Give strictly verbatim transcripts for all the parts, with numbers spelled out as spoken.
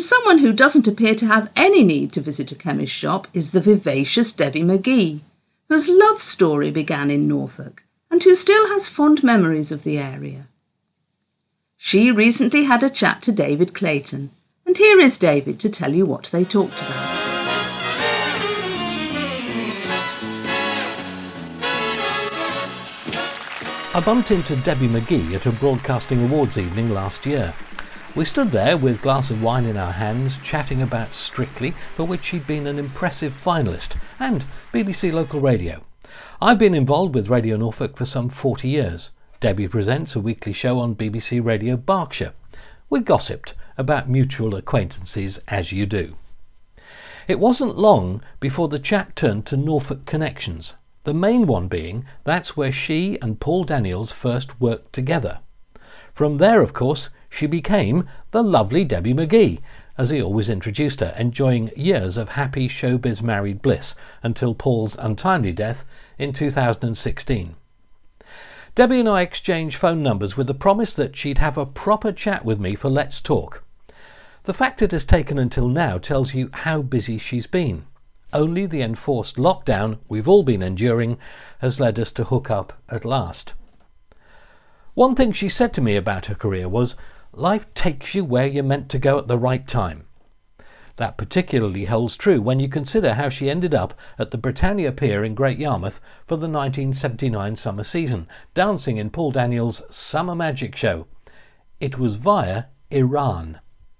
someone who doesn't appear to have any need to visit a chemist shop is the vivacious Debbie McGee, whose love story began in Norfolk and who still has fond memories of the area. She recently had a chat to David Clayton, and here is David to tell you what they talked about. I bumped into Debbie McGee at a Broadcasting Awards evening last year. We stood there with a glass of wine in our hands, chatting about Strictly, for which she'd been an impressive finalist, and B B C Local Radio. I've been involved with Radio Norfolk for some forty years. Debbie presents a weekly show on B B C Radio Berkshire. We gossiped about mutual acquaintances, as you do. It wasn't long before the chat turned to Norfolk connections, the main one being that's where she and Paul Daniels first worked together. From there, of course, she became the lovely Debbie McGee, as he always introduced her, enjoying years of happy showbiz married bliss until Paul's untimely death in two thousand sixteen. Debbie and I exchanged phone numbers with the promise that she'd have a proper chat with me for Let's Talk. The fact it has taken until now tells you how busy she's been. Only the enforced lockdown we've all been enduring has led us to hook up at last. One thing she said to me about her career was, life takes you where you're meant to go at the right time. That particularly holds true when you consider how she ended up at the Britannia Pier in Great Yarmouth for the nineteen seventy-nine summer season, dancing in Paul Daniels' Summer Magic Show. It was via Iran.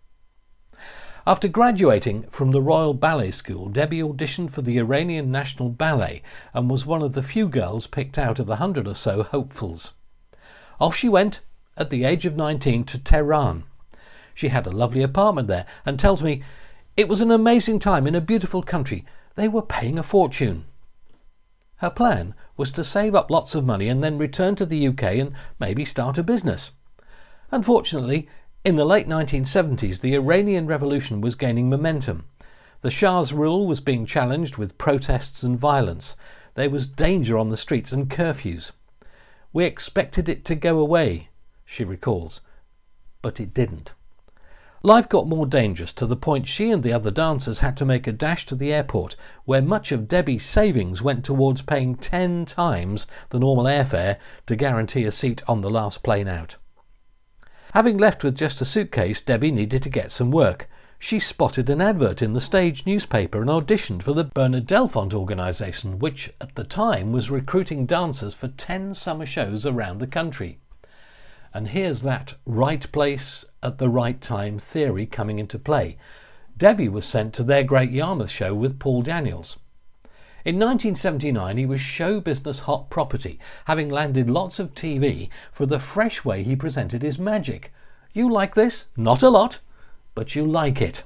After graduating from the Royal Ballet School, Debbie auditioned for the Iranian National Ballet and was one of the few girls picked out of the hundred or so hopefuls. Off she went, at the age of nineteen, to Tehran. She had a lovely apartment there and tells me, it was an amazing time in a beautiful country. They were paying a fortune. Her plan was to save up lots of money and then return to the U K and maybe start a business. Unfortunately, in the late nineteen seventies, the Iranian Revolution was gaining momentum. The Shah's rule was being challenged with protests and violence. There was danger on the streets and curfews. We expected it to go away, she recalls, but it didn't. Life got more dangerous to the point she and the other dancers had to make a dash to the airport, where much of Debbie's savings went towards paying ten times the normal airfare to guarantee a seat on the last plane out. Having left with just a suitcase, Debbie needed to get some work. She spotted an advert in the stage newspaper and auditioned for the Bernard Delfont organisation, which at the time was recruiting dancers for ten summer shows around the country. And here's that right place at the right time theory coming into play. Debbie was sent to their Great Yarmouth show with Paul Daniels. In nineteen seventy-nine, he was show business hot property, having landed lots of T V for the fresh way he presented his magic. You like this? Not a lot, but you like it.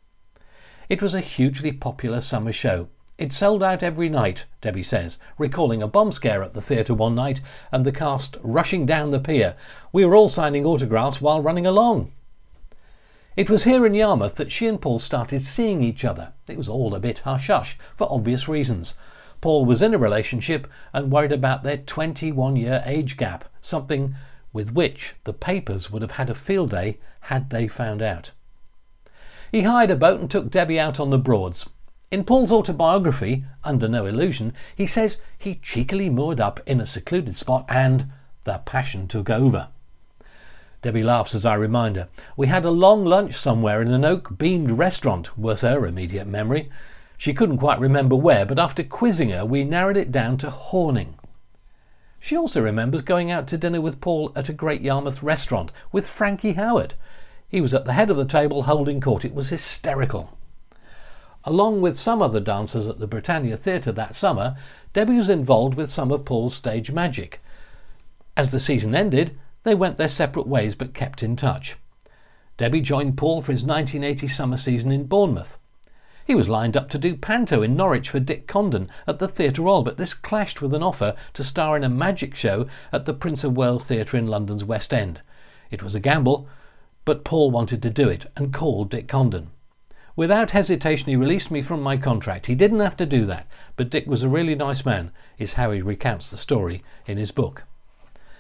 It was a hugely popular summer show. It sold out every night, Debbie says, recalling a bomb scare at the theatre one night and the cast rushing down the pier. We were all signing autographs while running along. It was here in Yarmouth that she and Paul started seeing each other. It was all a bit hush-hush, for obvious reasons. Paul was in a relationship and worried about their twenty-one-year age gap, something with which the papers would have had a field day had they found out. He hired a boat and took Debbie out on the Broads. In Paul's autobiography, Under No Illusion, he says he cheekily moored up in a secluded spot and the passion took over. Debbie laughs as I remind her. We had a long lunch somewhere in an oak-beamed restaurant, was her immediate memory. She couldn't quite remember where, but after quizzing her, we narrowed it down to Horning. She also remembers going out to dinner with Paul at a Great Yarmouth restaurant with Frankie Howard. He was at the head of the table holding court. It was hysterical. Along with some other dancers at the Britannia Theatre that summer, Debbie was involved with some of Paul's stage magic. As the season ended, they went their separate ways but kept in touch. Debbie joined Paul for his nineteen eighty summer season in Bournemouth. He was lined up to do Panto in Norwich for Dick Condon at the Theatre Royal, but this clashed with an offer to star in a magic show at the Prince of Wales Theatre in London's West End. It was a gamble, but Paul wanted to do it and called Dick Condon. Without hesitation, he released me from my contract. He didn't have to do that, but Dick was a really nice man, is how he recounts the story in his book.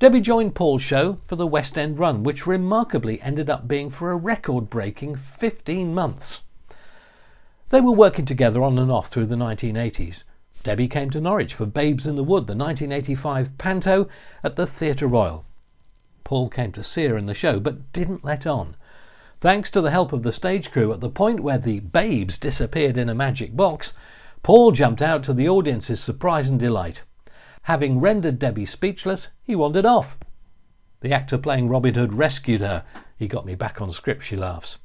Debbie joined Paul's show for the West End run, which remarkably ended up being for a record-breaking fifteen months. They were working together on and off through the nineteen eighties. Debbie came to Norwich for Babes in the Wood, the nineteen eighty-five panto at the Theatre Royal. Paul came to see her in the show, but didn't let on. Thanks to the help of the stage crew, at the point where the babes disappeared in a magic box, Paul jumped out to the audience's surprise and delight. Having rendered Debbie speechless, he wandered off. The actor playing Robin Hood rescued her. He got me back on script, she laughs.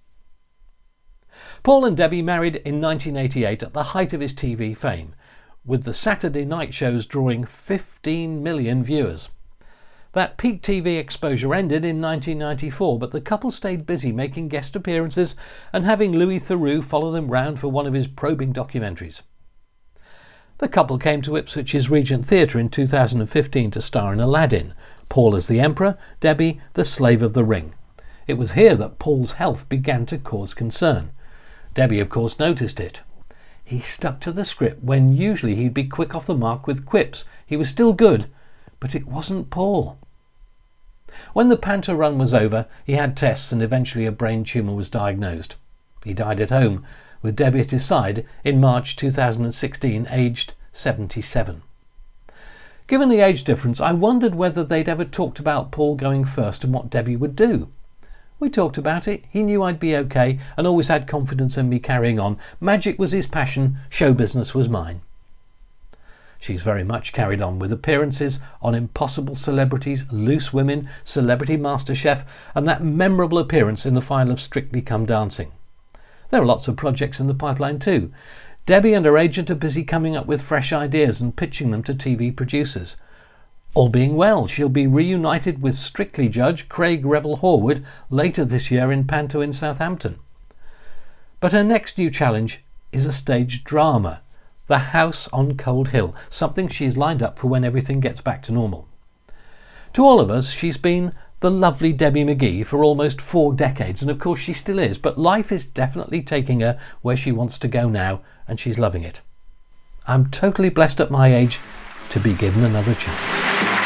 Paul and Debbie married in nineteen eighty-eight at the height of his T V fame, with the Saturday night shows drawing fifteen million viewers. That peak T V exposure ended in nineteen ninety-four, but the couple stayed busy making guest appearances and having Louis Theroux follow them round for one of his probing documentaries. The couple came to Ipswich's Regent Theatre in two thousand fifteen to star in Aladdin, Paul as the Emperor, Debbie the Slave of the Ring. It was here that Paul's health began to cause concern. Debbie, of course, noticed it. He stuck to the script when usually he'd be quick off the mark with quips. He was still good, but it wasn't Paul. When the panto run was over, he had tests and eventually a brain tumour was diagnosed. He died at home, with Debbie at his side, in March two thousand sixteen, aged seventy-seven. Given the age difference, I wondered whether they'd ever talked about Paul going first and what Debbie would do. We talked about it. He knew I'd be okay and always had confidence in me carrying on. Magic was his passion, show business was mine. She's very much carried on with appearances on Impossible Celebrities, Loose Women, Celebrity MasterChef, and that memorable appearance in the final of Strictly Come Dancing. There are lots of projects in the pipeline too. Debbie and her agent are busy coming up with fresh ideas and pitching them to T V producers. All being well, she'll be reunited with Strictly judge Craig Revel-Horwood later this year in Panto in Southampton. But her next new challenge is a stage drama, The House on Cold Hill, something she's lined up for when everything gets back to normal. To all of us, she's been the lovely Debbie McGee for almost four decades, and of course she still is, but life is definitely taking her where she wants to go now, and she's loving it. I'm totally blessed at my age to be given another chance.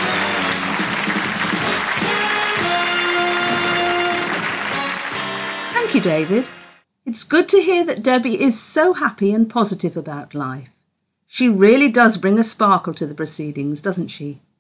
Thank you, David. It's good to hear that Debbie is so happy and positive about life. She really does bring a sparkle to the proceedings, doesn't she?